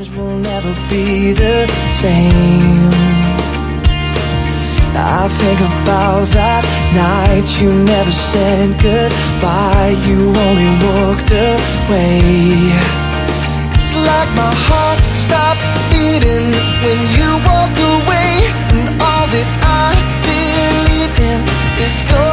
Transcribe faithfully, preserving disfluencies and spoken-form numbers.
Things will never be the same. I think about that night you never said goodbye. You only walked away. It's like my heart stopped beating when you walked away, and all that I believed in is gone.